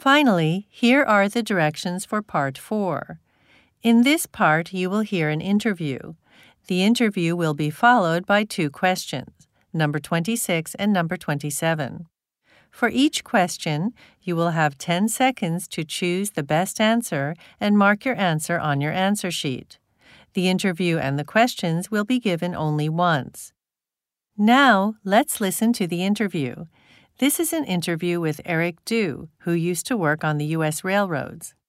Finally, here are the directions for Part 4. In this part, you will hear an interview. The interview will be followed by 2 questions, number 26 and number 27. For each question, you will have 10 seconds to choose the best answer and mark your answer on your answer sheet. The interview and the questions will be given only once. Now, let's listen to the interview. This is an interview with Eric Du, who used to work on the U.S. railroads.